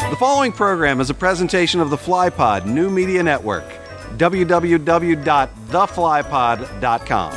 The following program is a presentation of the FlyPod New Media Network. www.theflypod.com.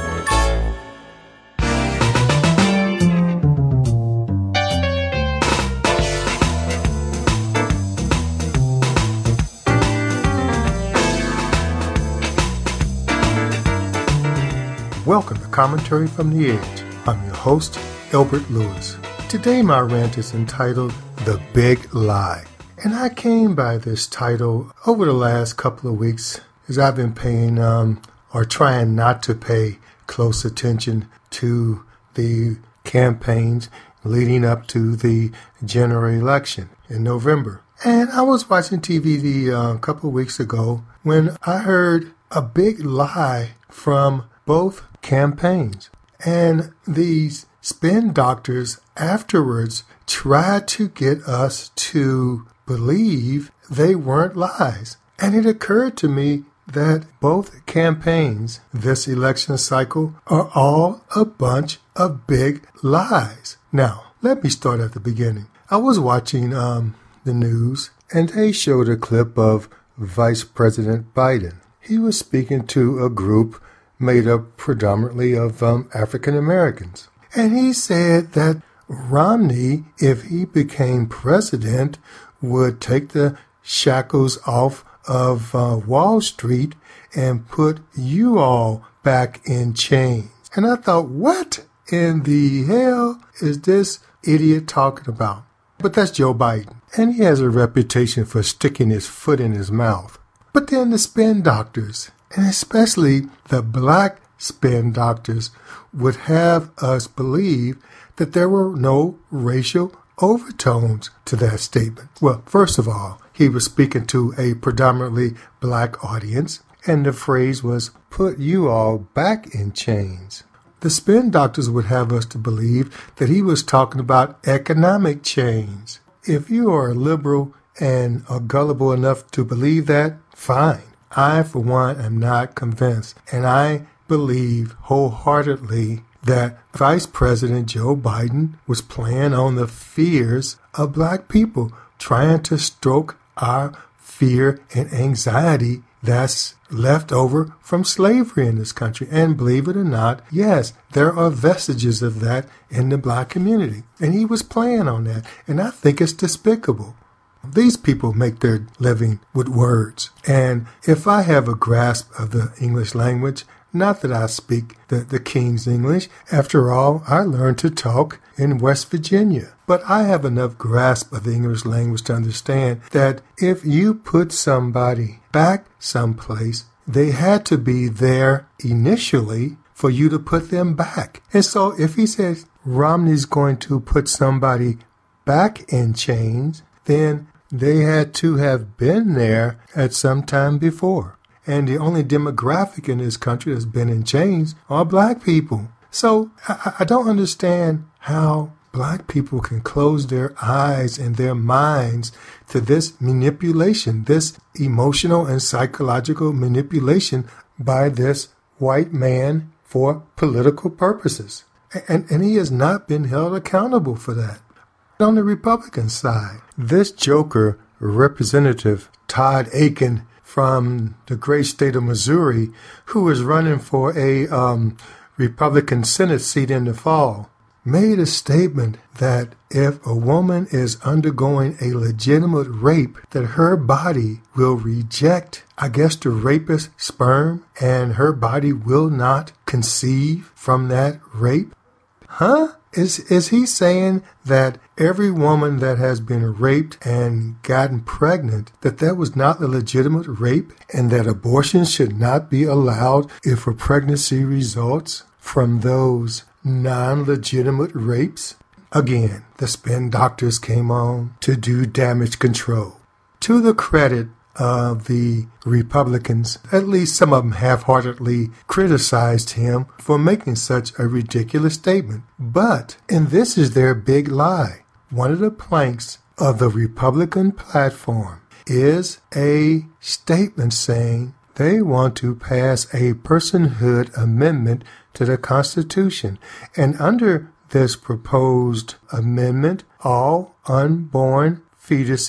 Welcome to Commentary from the Edge. I'm your host, Elbert Lewis. Today my rant is entitled The Big Lie. And I came by this title over the last couple of weeks as I've been paying or trying not to pay close attention to the campaigns leading up to the general election in November. And I was watching TV a couple of weeks ago when I heard a big lie from both campaigns. And these spin doctors afterwards tried to get us to believe they weren't lies. And it occurred to me that both campaigns this election cycle are all a bunch of big lies. Now, let me start at the beginning. I was watching the news and they showed a clip of Vice President Biden. He was speaking to a group made up predominantly of African Americans. And he said that Romney, if he became president, would take the shackles off of Wall Street and put you all back in chains. And I thought, what in the hell is this idiot talking about? But that's Joe Biden. And he has a reputation for sticking his foot in his mouth. But then the spin doctors, and especially the black spin doctors, would have us believe that there were no racial overtones to that statement. Well, first of all, he was speaking to a predominantly black audience, and the phrase was, put you all back in chains. The spin doctors would have us to believe that he was talking about economic chains. If you are a liberal and are gullible enough to believe that, fine. I, for one, am not convinced, and I believe wholeheartedly that Vice President Joe Biden was playing on the fears of black people, trying to stroke our fear and anxiety that's left over from slavery in this country. And believe it or not, yes, there are vestiges of that in the black community. And he was playing on that, and I think it's despicable. These people make their living with words. And if I have a grasp of the English language, not that I speak the King's English. After all, I learned to talk in West Virginia. But I have enough grasp of the English language to understand that if you put somebody back someplace, they had to be there initially for you to put them back. And so if he says Romney's going to put somebody back in chains, then they had to have been there at some time before. And the only demographic in this country that's been in chains are black people. So I don't understand how black people can close their eyes and their minds to this manipulation, this emotional and psychological manipulation by this white man for political purposes. And he has not been held accountable for that. On the Republican side, this joker, Representative Todd Akin, from the great state of Missouri, who is running for a Republican Senate seat in the fall, made a statement that if a woman is undergoing a legitimate rape, that her body will reject, the rapist's sperm, and her body will not conceive from that rape. Huh? Is he saying that every woman that has been raped and gotten pregnant, that was not a legitimate rape and that abortion should not be allowed if a pregnancy results from those non-legitimate rapes? Again, the spin doctors came on to do damage control. To the credit of the Republicans, at least some of them half-heartedly criticized him for making such a ridiculous statement. But, and this is their big lie, one of the planks of the Republican platform is a statement saying they want to pass a personhood amendment to the Constitution. And under this proposed amendment, all unborn fetuses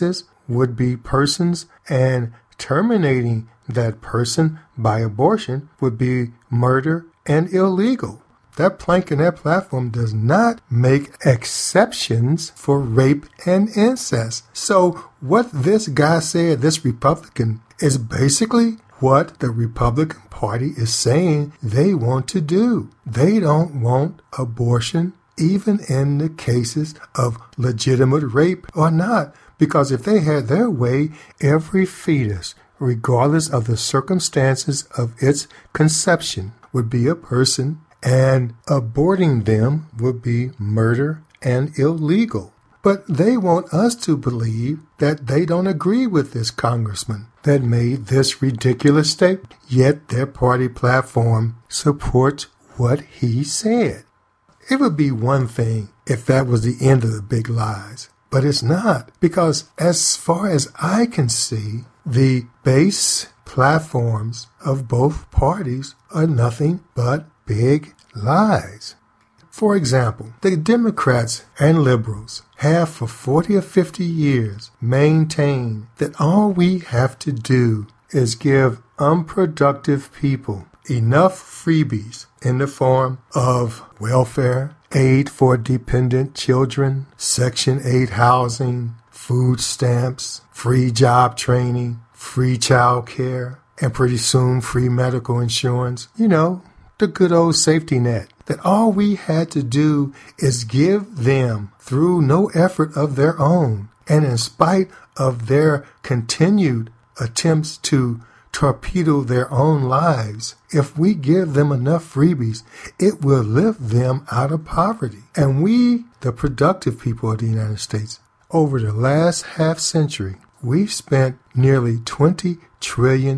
would-be persons, and terminating that person by abortion would be murder and illegal. That plank in that platform does not make exceptions for rape and incest. So what this guy said, this Republican, is basically what the Republican Party is saying they want to do. They don't want abortion, even in the cases of legitimate rape or not. Because if they had their way, every fetus, regardless of the circumstances of its conception, would be a person, and aborting them would be murder and illegal. But they want us to believe that they don't agree with this congressman that made this ridiculous statement, yet their party platform supports what he said. It would be one thing if that was the end of the big lies, but it's not, because as far as I can see, the base platforms of both parties are nothing but big lies. For example, the Democrats and liberals have for 40 or 50 years maintained that all we have to do is give unproductive people enough freebies in the form of welfare, aid for dependent children, Section 8 housing, food stamps, free job training, free child care, and pretty soon free medical insurance. You know, the good old safety net. That all we had to do is give them, through no effort of their own, and in spite of their continued attempts to torpedo their own lives, if we give them enough freebies, it will lift them out of poverty. And we, the productive people of the United States, over the last half century, we've spent nearly $20 trillion.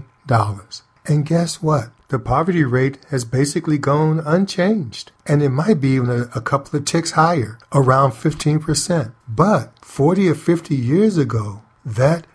And guess what? The poverty rate has basically gone unchanged. And it might be even a couple of ticks higher, around 15%. But 40 or 50 years ago, that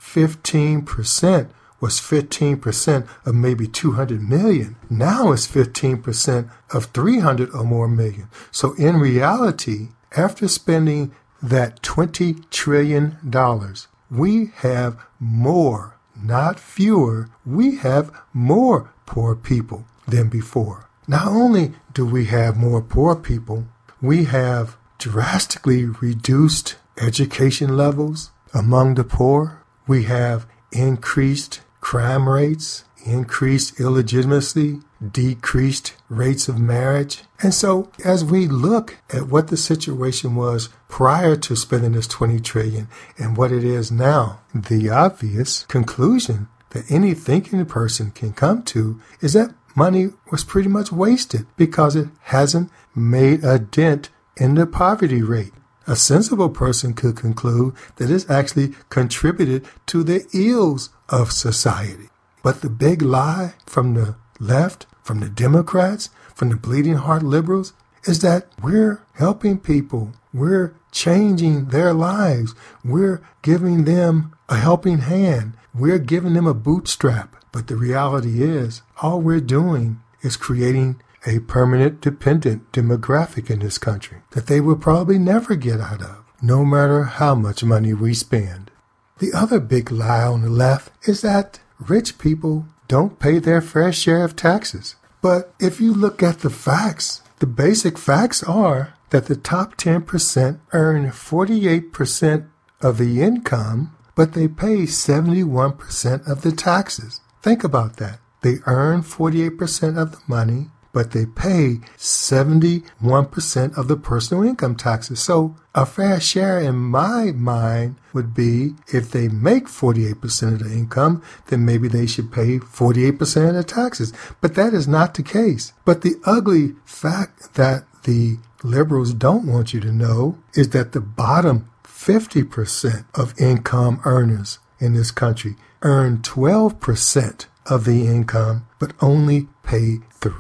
15% was 15% of maybe 200 million. Now it's 15% of 300 or more million. So in reality, after spending that $20 trillion, we have more, not fewer, we have more poor people than before. Not only do we have more poor people, we have drastically reduced education levels among the poor. We have increased crime rates, increased illegitimacy, decreased rates of marriage. And so as we look at what the situation was prior to spending this $20 trillion and what it is now, the obvious conclusion that any thinking person can come to is that money was pretty much wasted because it hasn't made a dent in the poverty rate. A sensible person could conclude that it's actually contributed to the ills of society. But the big lie from the left, from the Democrats, from the bleeding heart liberals, is that we're helping people. We're changing their lives. We're giving them a helping hand. We're giving them a bootstrap. But the reality is, all we're doing is creating a permanent dependent demographic in this country that they will probably never get out of, no matter how much money we spend. The other big lie on the left is that rich people don't pay their fair share of taxes. But if you look at the facts, the basic facts are that the top 10% earn 48% of the income, but they pay 71% of the taxes. Think about that. They earn 48% of the money, but they pay 71% of the personal income taxes. So a fair share in my mind would be if they make 48% of the income, then maybe they should pay 48% of the taxes. But that is not the case. But the ugly fact that the liberals don't want you to know is that the bottom 50% of income earners in this country earn 12% of the income, but only pay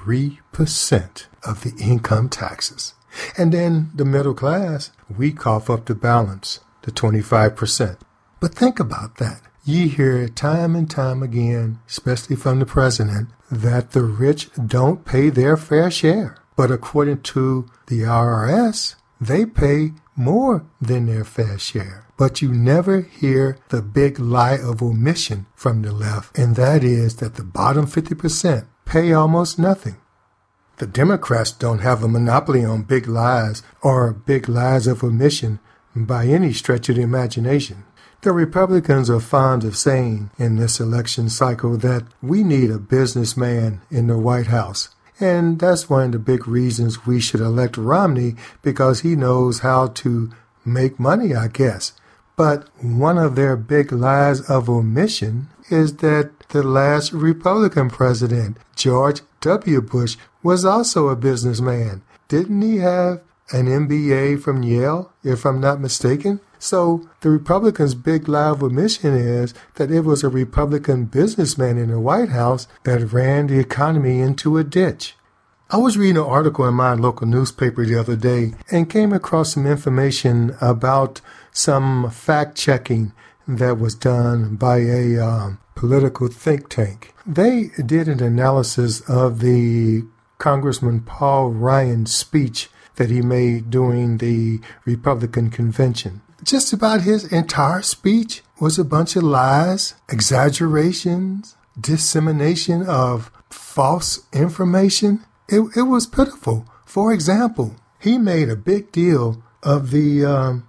3% of the income taxes. And then the middle class, we cough up the balance, the 25%. But think about that. You hear time and time again, especially from the president, that the rich don't pay their fair share. But according to the IRS, they pay more than their fair share. But you never hear the big lie of omission from the left, and that is that the bottom 50% pay almost nothing. The Democrats don't have a monopoly on big lies or big lies of omission by any stretch of the imagination. The Republicans are fond of saying in this election cycle that we need a businessman in the White House. And that's one of the big reasons we should elect Romney, because he knows how to make money, I guess. But one of their big lies of omission is that the last Republican president, George W. Bush, was also a businessman. Didn't he have an MBA from Yale, if I'm not mistaken? So the Republicans' big lie of omission is that it was a Republican businessman in the White House that ran the economy into a ditch. I was reading an article in my local newspaper the other day and came across some information about some fact-checking that was done by a political think tank. They did an analysis of the Congressman Paul Ryan's speech that he made during the Republican convention. Just about his entire speech was a bunch of lies, exaggerations, dissemination of false information. It was pitiful. For example, he made a big deal of the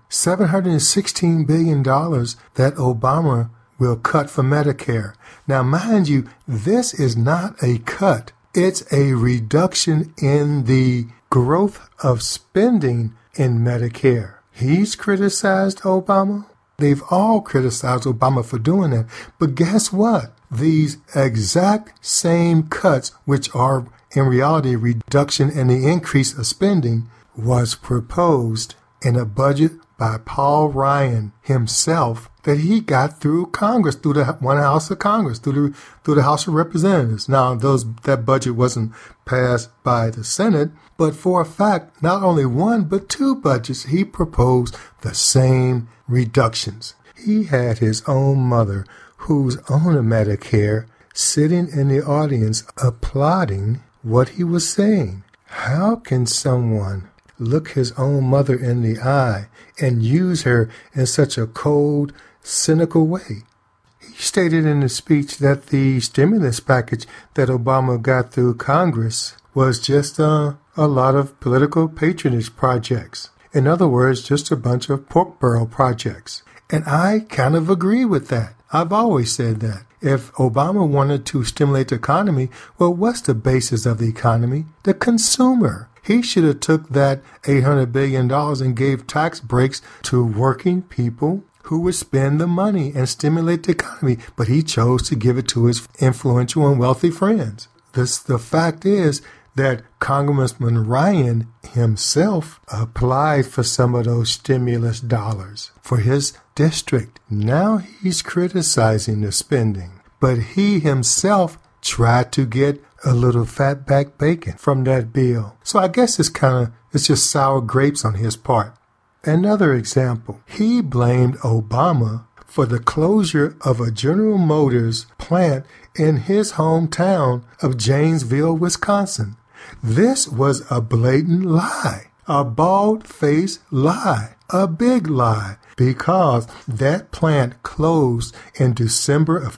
$716 billion that Obama will cut for Medicare. Now, mind you, this is not a cut. It's a reduction in the growth of spending in Medicare. He's criticized Obama. They've all criticized Obama for doing that. But guess what? These exact same cuts, which are in reality a reduction in the increase of spending, was proposed in a budget by Paul Ryan himself that he got through Congress, through the one house of Congress, through the House of Representatives. Now, that budget wasn't passed by the Senate, but for a fact, not only one, but two budgets, he proposed the same reductions. He had his own mother, who's on a Medicare, sitting in the audience applauding what he was saying. How can someone look his own mother in the eye and use her in such a cold, cynical way? He stated in the speech that the stimulus package that Obama got through Congress was just a lot of political patronage projects. In other words, just a bunch of pork barrel projects. And I kind of agree with that. I've always said that. If Obama wanted to stimulate the economy, well, what's the basis of the economy? The consumer. He should have took that $800 billion and gave tax breaks to working people who would spend the money and stimulate the economy. But he chose to give it to his influential and wealthy friends. The fact is that Congressman Ryan himself applied for some of those stimulus dollars for his district. Now he's criticizing the spending, but he himself tried to get a little fatback bacon from that bill. So I guess it's just sour grapes on his part. Another example, he blamed Obama for the closure of a General Motors plant in his hometown of Janesville, Wisconsin. This was a blatant lie, a bald-faced lie, a big lie, because that plant closed in December of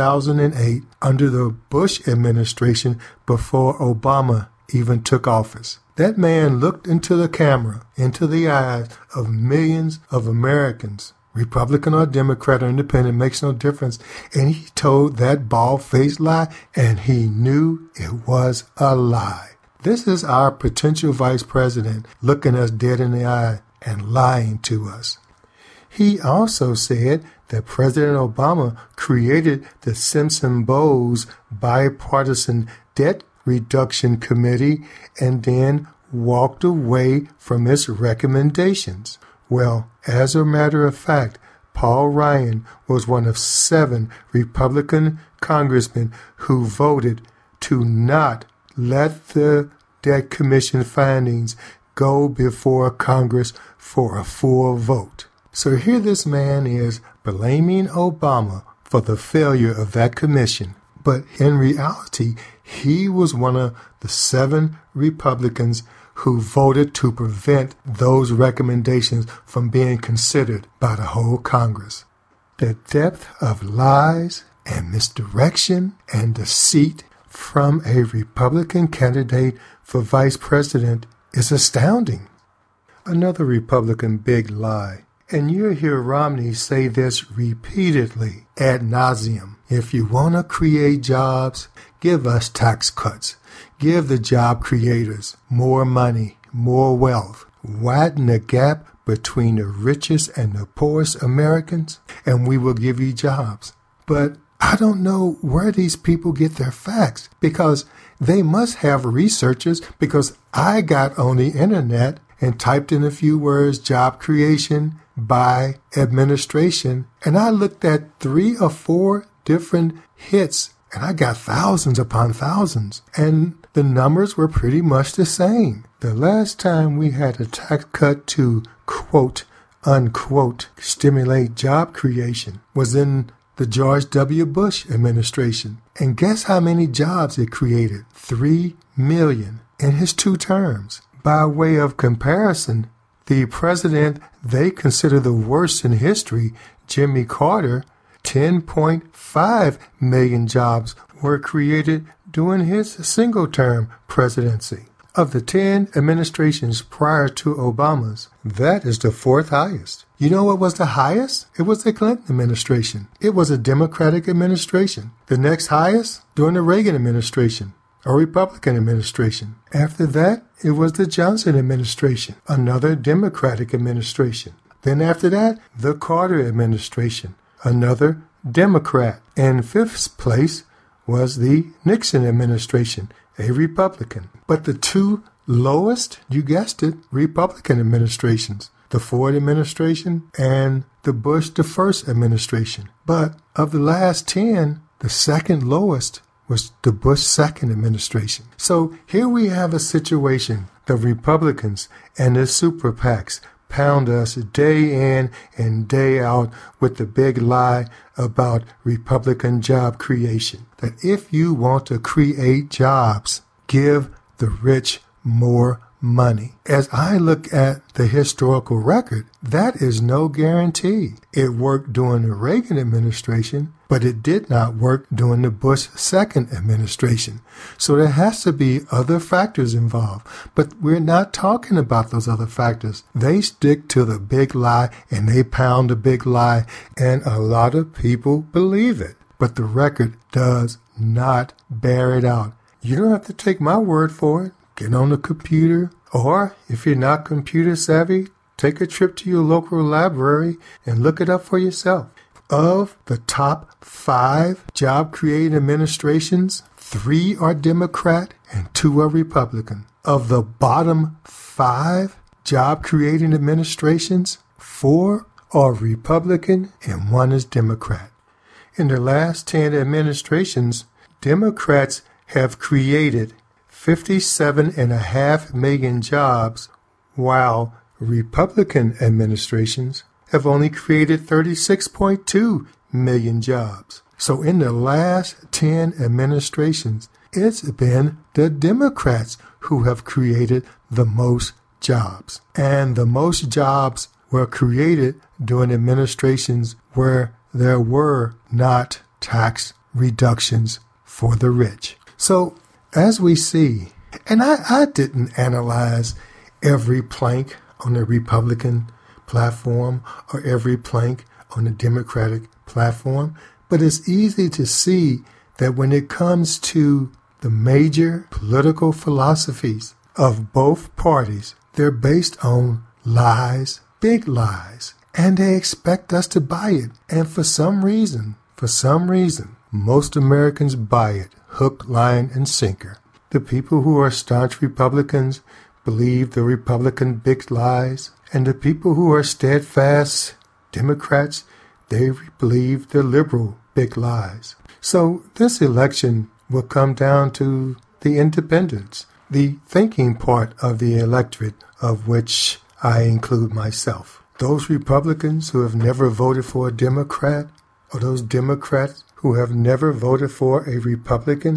2008 under the Bush administration before Obama even took office. That man looked into the camera, into the eyes of millions of Americans, Republican or Democrat or Independent, makes no difference, and he told that bald-faced lie, and he knew it was a lie. This is our potential vice president looking us dead in the eye and lying to us. He also said that President Obama created the Simpson-Bowles Bipartisan Debt Reduction Committee and then walked away from its recommendations. Well, as a matter of fact, Paul Ryan was one of 7 Republican congressmen who voted to not let the Debt Commission findings go before Congress for a full vote. So here this man is blaming Obama for the failure of that commission. But in reality, he was one of the 7 Republicans who voted to prevent those recommendations from being considered by the whole Congress. The depth of lies and misdirection and deceit from a Republican candidate for vice president is astounding. Another Republican big lie, and you'll hear Romney say this repeatedly ad nauseum. If you want to create jobs, give us tax cuts. Give the job creators more money, more wealth. Widen the gap between the richest and the poorest Americans, and we will give you jobs. But I don't know where these people get their facts, because they must have researchers, because I got on the internet and typed in a few words, job creation by administration, and I looked at 3 or 4 different hits, and I got thousands upon thousands, and the numbers were pretty much the same. The last time we had a tax cut to quote, unquote, stimulate job creation was in the George W. Bush administration. And guess how many jobs it created? 3 million in his 2 terms. By way of comparison, the president they consider the worst in history, Jimmy Carter, 10.5 million jobs were created during his single-term presidency. Of the 10 administrations prior to Obama's, that is the 4th highest. You know what was the highest? It was the Clinton administration. It was a Democratic administration. The next highest? During the Reagan administration, a Republican administration. After that, it was the Johnson administration, another Democratic administration. Then after that, the Carter administration, another Democrat. And 5th place was the Nixon administration, a Republican. But the 2 lowest, you guessed it, Republican administrations, the Ford administration and the Bush the first administration. But of the last 10, the second lowest was the Bush second administration. So here we have a situation, the Republicans and the super PACs pound us day in and day out with the big lie about Republican job creation. That if you want to create jobs, give the rich more money. As I look at the historical record, that is no guarantee. It worked during the Reagan administration, but it did not work during the Bush second administration. So there has to be other factors involved. But we're not talking about those other factors. They stick to the big lie and they pound the big lie, and a lot of people believe it. But the record does not bear it out. You don't have to take my word for it. Get on the computer, or if you're not computer savvy, take a trip to your local library and look it up for yourself. Of the top 5 job-creating administrations, 3 are Democrat and 2 are Republican. Of the bottom 5 job-creating administrations, 4 are Republican and 1 is Democrat. In the last 10 administrations, Democrats have created 57.5 million jobs, while Republican administrations have only created 36.2 million jobs. So in the last 10 administrations, it's been the Democrats who have created the most jobs. And the most jobs were created during administrations where there were not tax reductions for the rich. So as we see, and I didn't analyze every plank on the Republican platform or every plank on the Democratic platform, but it's easy to see that when it comes to the major political philosophies of both parties, they're based on lies, big lies, and they expect us to buy it. And for some reason, most Americans buy it, hook, line, and sinker. The people who are staunch Republicans believe the Republican big lies, and the people who are steadfast Democrats, they believe the liberal big lies. So this election will come down to the independents, the thinking part of the electorate, of which I include myself. Those Republicans who have never voted for a Democrat, or those Democrats who have never voted for a Republican,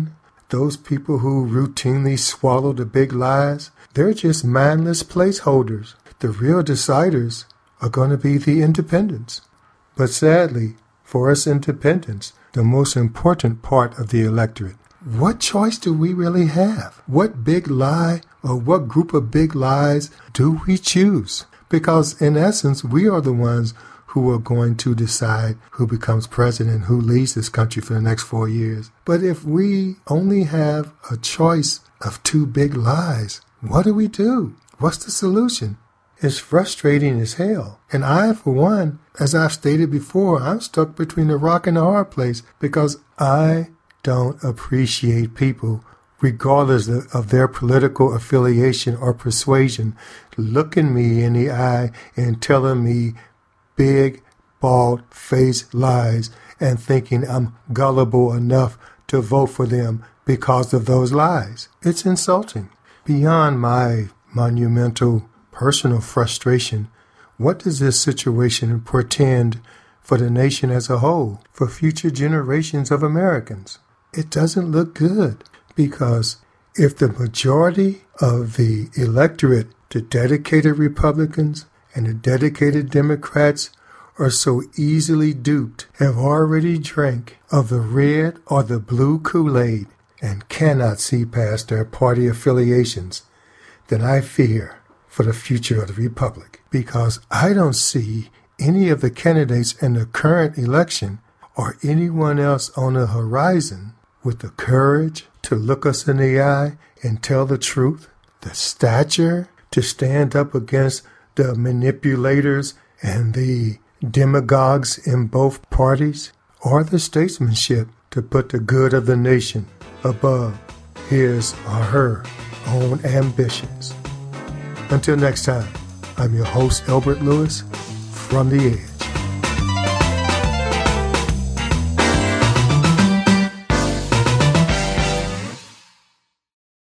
those people who routinely swallow the big lies, they're just mindless placeholders. The real deciders are going to be the independents. But sadly, for us independents, the most important part of the electorate, what choice do we really have? What big lie or what group of big lies do we choose? Because in essence, we are the ones who are going to decide who becomes president, who leads this country for the next 4 years. But if we only have a choice of two big lies, what do we do? What's the solution? It's frustrating as hell. And I, for one, as I've stated before, I'm stuck between a rock and a hard place because I don't appreciate people, regardless of their political affiliation or persuasion, looking me in the eye and telling me big, bald-faced lies and thinking I'm gullible enough to vote for them because of those lies. It's insulting. Beyond my monumental personal frustration, what does this situation portend for the nation as a whole, for future generations of Americans? It doesn't look good, because if the majority of the electorate, the dedicated Republicans and the dedicated Democrats, are so easily duped, have already drank of the red or the blue Kool-Aid and cannot see past their party affiliations, then I fear for the future of the Republic, because I don't see any of the candidates in the current election or anyone else on the horizon with the courage to look us in the eye and tell the truth, the stature to stand up against the manipulators and the demagogues in both parties, or the statesmanship to put the good of the nation above his or her own ambitions. Until next time, I'm your host, Elbert Lewis, from The Edge.